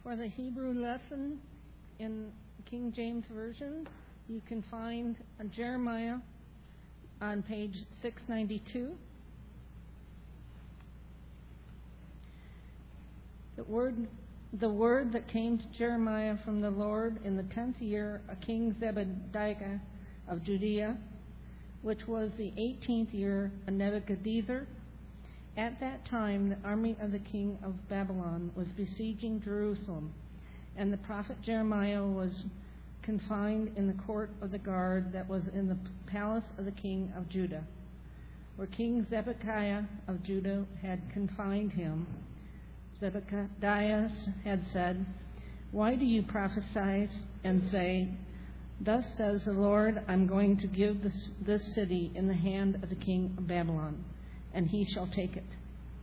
For the Hebrew lesson in King James Version, you can find Jeremiah on page 692. The word that came to Jeremiah from the Lord in the 10th year of King Zebediah of Judea, which was the 18th year of Nebuchadnezzar. At that time, the army of the king of Babylon was besieging Jerusalem, and the prophet Jeremiah was confined in the court of the guard that was in the palace of the king of Judah, where King Zedekiah of Judah had confined him. Zedekiah had said, "Why do you prophesy and say, 'Thus says the Lord, I'm going to give this city in the hand of the king of Babylon, and he shall take it'?"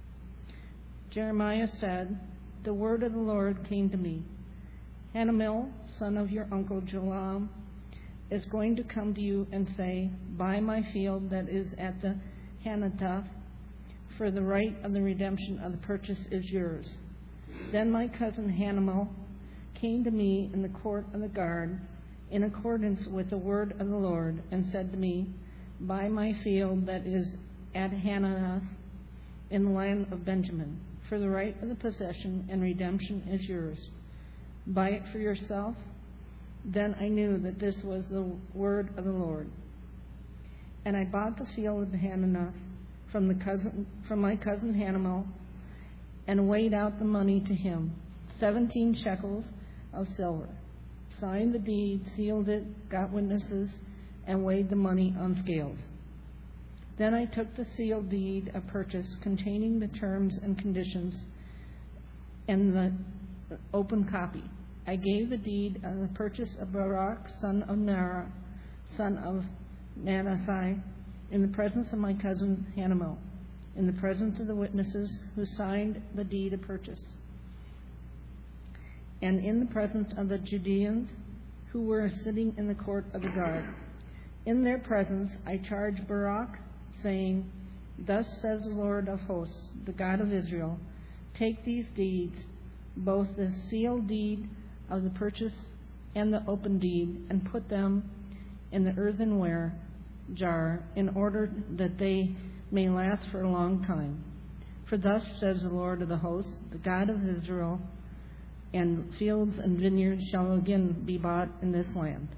Jeremiah said, "The word of the Lord came to me. Hanamel, son of your uncle Joram, is going to come to you and say, 'Buy my field that is at the Hanatoth, for the right of the redemption of the purchase is yours.' Then my cousin Hanamel came to me in the court of the guard, in accordance with the word of the Lord, and said to me, 'Buy my field that is at Hanatoth in the land of Benjamin, for the right of the possession and redemption is yours. Buy it for yourself.' Then I knew that this was the word of the Lord. And I bought the field of Hanatoth from my cousin Hanamel, and weighed out the money to him, 17 shekels of silver. Signed the deed, sealed it, got witnesses, and weighed the money on scales. Then I took the sealed deed of purchase containing the terms and conditions and the open copy. I gave the deed of the purchase of Baruch, son of Neriah, son of Manasseh, in the presence of my cousin Hanamel, in the presence of the witnesses who signed the deed of purchase, and in the presence of the Judeans who were sitting in the court of the guard. In their presence I charged Baruch, saying, 'Thus says the Lord of hosts, the God of Israel, take these deeds, both the sealed deed of the purchase and the open deed, and put them in the earthenware jar, in order that they may last for a long time. For thus says the Lord of the hosts, the God of Israel, and fields and vineyards shall again be bought in this land.'"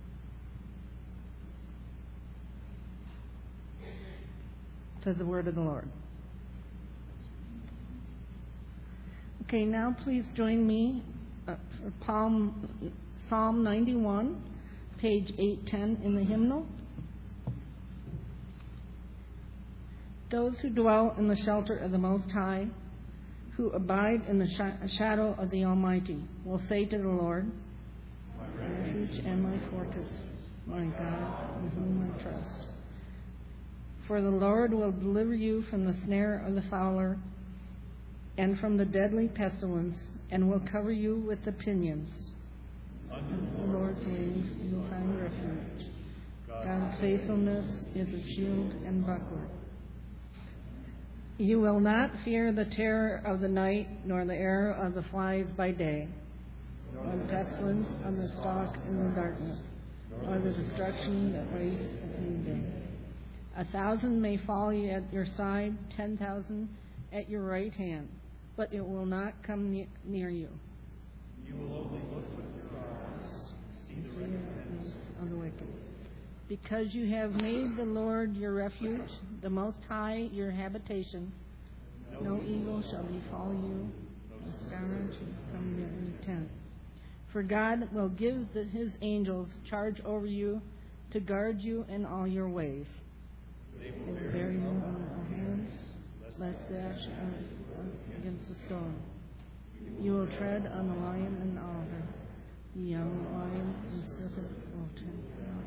Says the word of the Lord. Okay, now please join me for Psalm 91, page 810 in the hymnal. Those who dwell in the shelter of the Most High, who abide in the shadow of the Almighty, will say to the Lord, "My refuge and my fortress, my God, in whom I trust." For the Lord will deliver you from the snare of the fowler and from the deadly pestilence, and will cover you with the pinions. Under the Lord's wings you will find refuge. God's faithfulness is a shield and buckler. You will not fear the terror of the night, nor the arrow of the flies by day, nor the pestilence of the stalk in the darkness, nor the destruction that wastes at noonday. 1,000 may fall at your side, 10,000 at your right hand, but it will not come near you. You will only look with your eyes, see the wickedness of the wicked. Because you have made the Lord your refuge, the Most High your habitation, no evil shall befall you, no scourge shall come near your tent. For God will give his angels charge over you to guard you in all your ways. They will bear you on their hands, lest dash against the stone. You will tread on the lion and otter, the young lion and serpent will trample.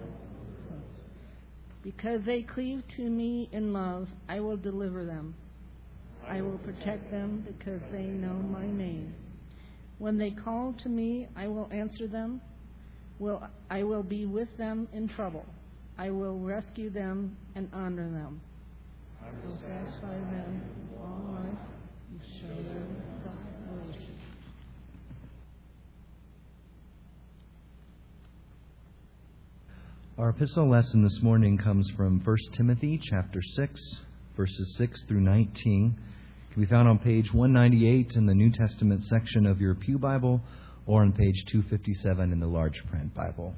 Because they cleave to me in love, I will deliver them. I will protect them because they know my name. When they call to me, I will answer them. I will be with them in trouble. I will rescue them and honor them. I will satisfy them with long life and show them salvation. Our epistle lesson this morning comes from 1 Timothy chapter 6, verses 6 through 19. It can be found on page 198 in the New Testament section of your Pew Bible or on page 257 in the large print Bible.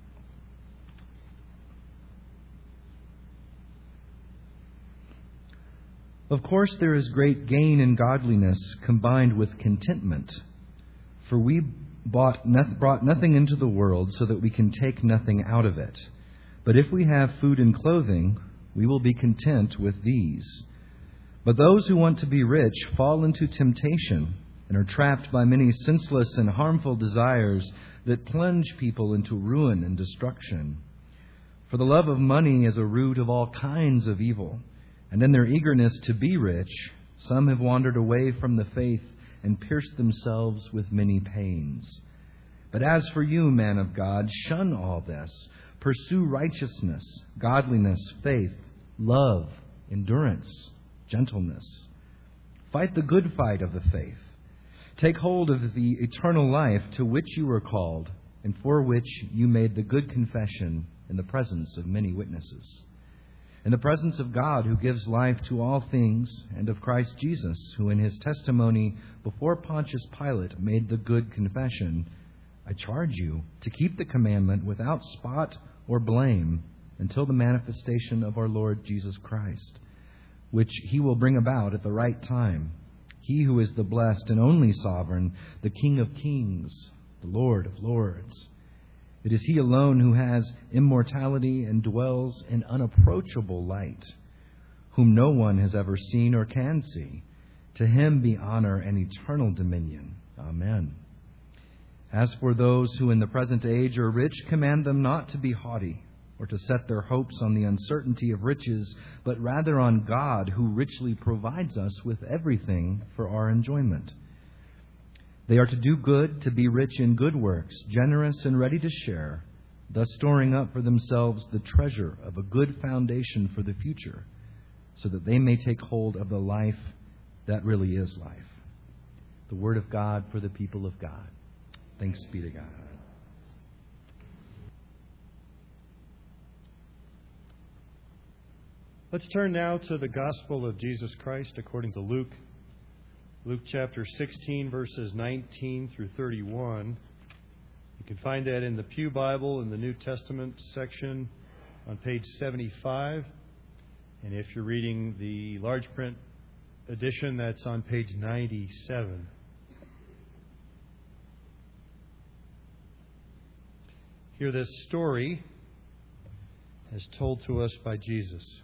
Of course, there is great gain in godliness combined with contentment, for we brought nothing into the world so that we can take nothing out of it. But if we have food and clothing, we will be content with these. But those who want to be rich fall into temptation and are trapped by many senseless and harmful desires that plunge people into ruin and destruction. For the love of money is a root of all kinds of evil, and in their eagerness to be rich, some have wandered away from the faith and pierced themselves with many pains. But as for you, man of God, shun all this. Pursue righteousness, godliness, faith, love, endurance, gentleness. Fight the good fight of the faith. Take hold of the eternal life to which you were called, and for which you made the good confession in the presence of many witnesses. In the presence of God, who gives life to all things, and of Christ Jesus, who in his testimony before Pontius Pilate made the good confession, I charge you to keep the commandment without spot or blame until the manifestation of our Lord Jesus Christ, which he will bring about at the right time. He who is the blessed and only sovereign, the King of kings, the Lord of lords. It is he alone who has immortality and dwells in unapproachable light, whom no one has ever seen or can see. To him be honor and eternal dominion. Amen. As for those who in the present age are rich, command them not to be haughty, or to set their hopes on the uncertainty of riches, but rather on God, who richly provides us with everything for our enjoyment. They are to do good, to be rich in good works, generous and ready to share, thus storing up for themselves the treasure of a good foundation for the future, so that they may take hold of the life that really is life. The Word of God for the people of God. Thanks be to God. Let's turn now to the Gospel of Jesus Christ according to Luke. Luke chapter 16, verses 19 through 31. You can find that in the Pew Bible in the New Testament section on page 75. And if you're reading the large print edition, that's on page 97. Hear this story as told to us by Jesus.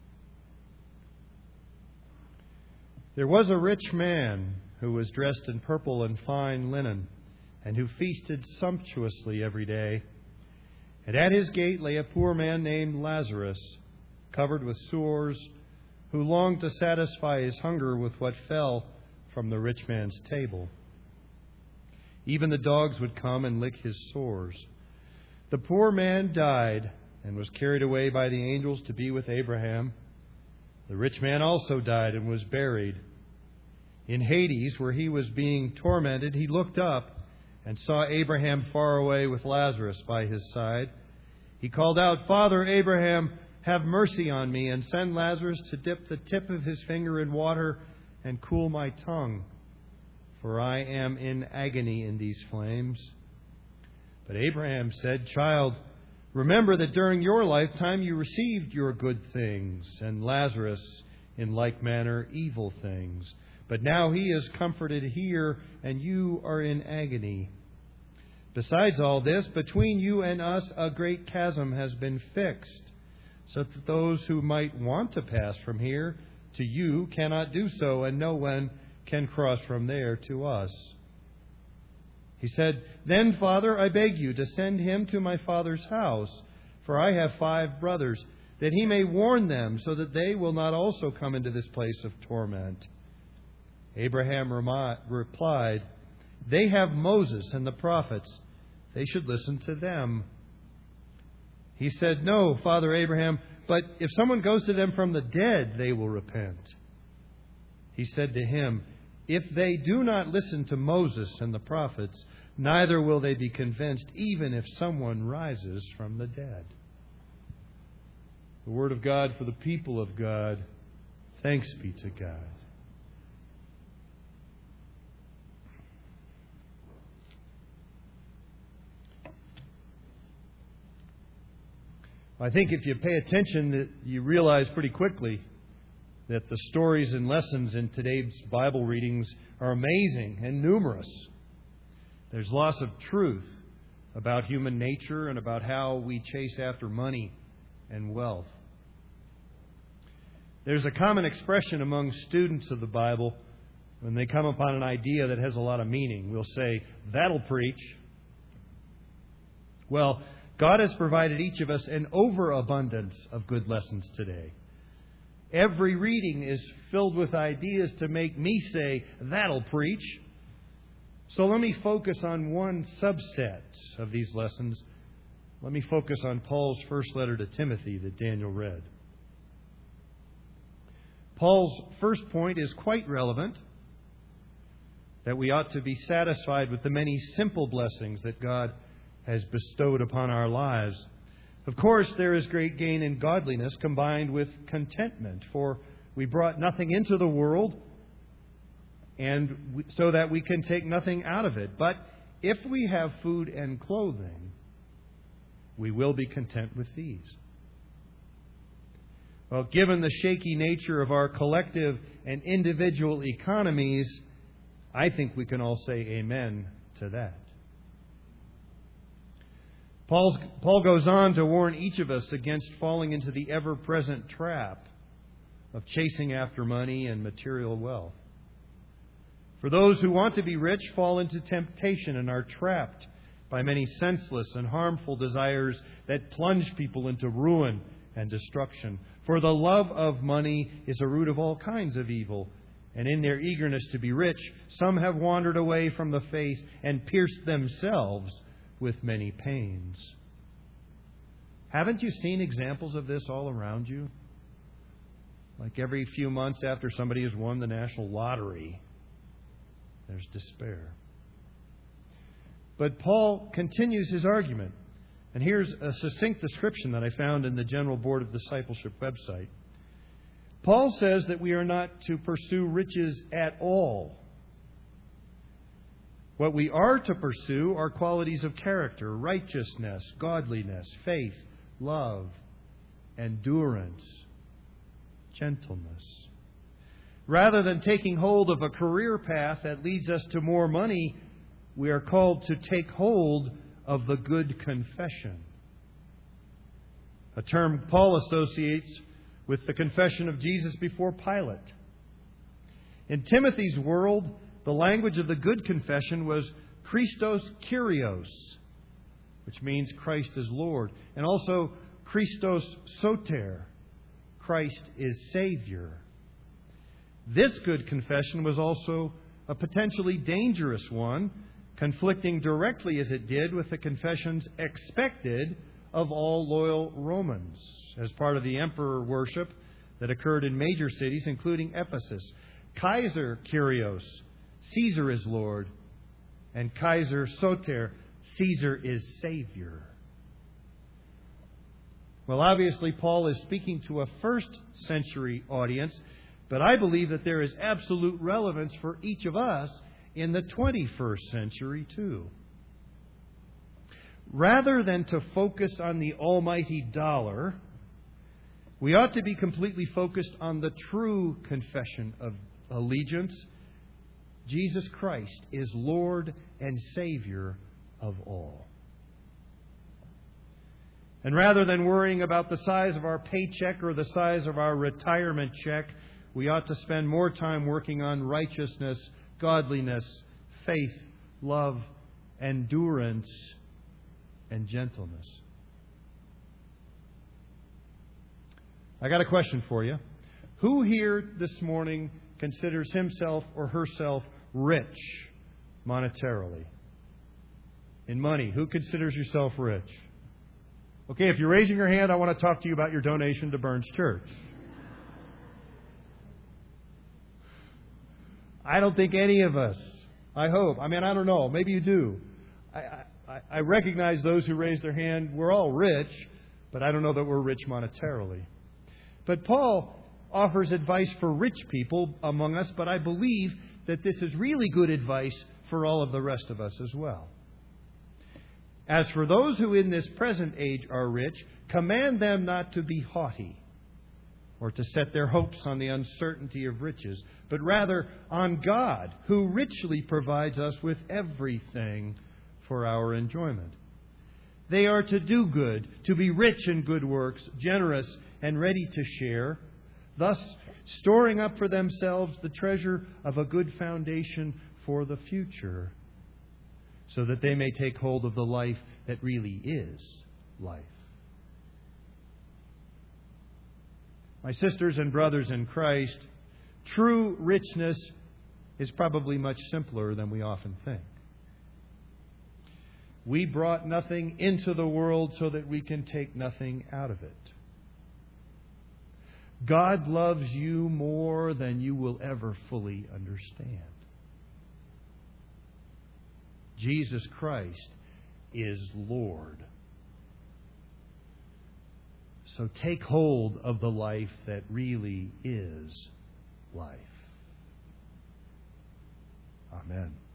There was a rich man who was dressed in purple and fine linen, and who feasted sumptuously every day. And at his gate lay a poor man named Lazarus, covered with sores, who longed to satisfy his hunger with what fell from the rich man's table. Even the dogs would come and lick his sores. The poor man died and was carried away by the angels to be with Abraham. The rich man also died and was buried. In Hades, where he was being tormented, he looked up and saw Abraham far away with Lazarus by his side. He called out, "Father Abraham, have mercy on me, and send Lazarus to dip the tip of his finger in water and cool my tongue, for I am in agony in these flames." But Abraham said, "Child, remember that during your lifetime you received your good things, and Lazarus in like manner evil things. But now he is comforted here, and you are in agony. Besides all this, between you and us a great chasm has been fixed, so that those who might want to pass from here to you cannot do so, and no one can cross from there to us." He said, "Then, Father, I beg you to send him to my father's house, for I have 5 brothers, that he may warn them, so that they will not also come into this place of torment." Abraham replied, "They have Moses and the prophets. They should listen to them." He said, "No, Father Abraham, but if someone goes to them from the dead, they will repent." He said to him, "If they do not listen to Moses and the prophets, neither will they be convinced, even if someone rises from the dead." The Word of God for the people of God. Thanks be to God. I think if you pay attention, that you realize pretty quickly that the stories and lessons in today's Bible readings are amazing and numerous. There's lots of truth about human nature and about how we chase after money and wealth. There's a common expression among students of the Bible when they come upon an idea that has a lot of meaning. We'll say, "That'll preach." Well, God has provided each of us an overabundance of good lessons today. Every reading is filled with ideas to make me say, "That'll preach." So let me focus on one subset of these lessons. Let me focus on Paul's first letter to Timothy that Daniel read. Paul's first point is quite relevant, that we ought to be satisfied with the many simple blessings that God has bestowed upon our lives. Of course, there is great gain in godliness combined with contentment, for we brought nothing into the world, and so that we can take nothing out of it. But if we have food and clothing, we will be content with these. Well, given the shaky nature of our collective and individual economies, I think we can all say amen to that. Paul goes on to warn each of us against falling into the ever-present trap of chasing after money and material wealth. For those who want to be rich fall into temptation and are trapped by many senseless and harmful desires that plunge people into ruin and destruction. For the love of money is a root of all kinds of evil, and in their eagerness to be rich, some have wandered away from the faith and pierced themselves with many pains. Haven't you seen examples of this all around you? Like every few months after somebody has won the national lottery, there's despair. But Paul continues his argument. And here's a succinct description that I found in the General Board of Discipleship website. Paul says that we are not to pursue riches at all. What we are to pursue are qualities of character, righteousness, godliness, faith, love, endurance, gentleness. Rather than taking hold of a career path that leads us to more money, we are called to take hold of the good confession, a term Paul associates with the confession of Jesus before Pilate. In Timothy's world, the language of the good confession was Christos Kyrios, which means Christ is Lord, and also Christos Soter, Christ is Savior. This good confession was also a potentially dangerous one, conflicting directly as it did with the confessions expected of all loyal Romans as part of the emperor worship that occurred in major cities, including Ephesus. Kaiser Kyrios, Caesar is Lord, and Kaiser Soter, Caesar is Savior. Well, obviously, Paul is speaking to a first century audience, but I believe that there is absolute relevance for each of us in the 21st century, too. Rather than to focus on the almighty dollar, we ought to be completely focused on the true confession of allegiance. Jesus Christ is Lord and Savior of all. And rather than worrying about the size of our paycheck or the size of our retirement check, we ought to spend more time working on righteousness, godliness, faith, love, endurance, and gentleness. I got a question for you. Who here this morning considers himself or herself rich monetarily? In money, who considers yourself rich? Okay, if you're raising your hand, I want to talk to you about your donation to Burns Church. I don't think any of us, I hope, I don't know, maybe you do. I recognize those who raise their hand. We're all rich, but I don't know that we're rich monetarily. But Paul offers advice for rich people among us, but I believe that this is really good advice for all of the rest of us as well. As for those who in this present age are rich, command them not to be haughty or to set their hopes on the uncertainty of riches, but rather on God, who richly provides us with everything for our enjoyment. They are to do good, to be rich in good works, generous and ready to share, thus storing up for themselves the treasure of a good foundation for the future, so that they may take hold of the life that really is life. My sisters and brothers in Christ, true richness is probably much simpler than we often think. We brought nothing into the world so that we can take nothing out of it. God loves you more than you will ever fully understand. Jesus Christ is Lord. So take hold of the life that really is life. Amen.